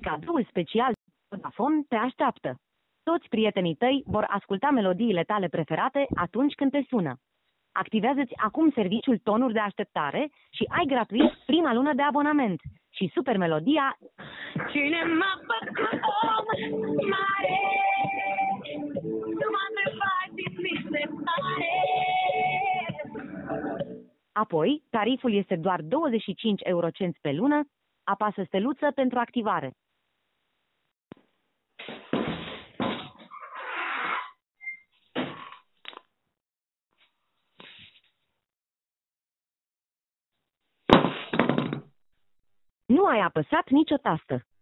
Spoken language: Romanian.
Cadoul special Vodafone te așteaptă. Toți prietenii tăi vor asculta melodiile tale preferate atunci când te sună. Activează-ți acum serviciul tonuri de așteptare și ai gratuit prima lună de abonament. Și super melodia Cine m-a făcut om mare, tu m-a întrebat din mi se pare. Apoi, tariful este doar 25 eurocenți pe lună, apasă steluță pentru activare. Nu ai apăsat nicio tastă.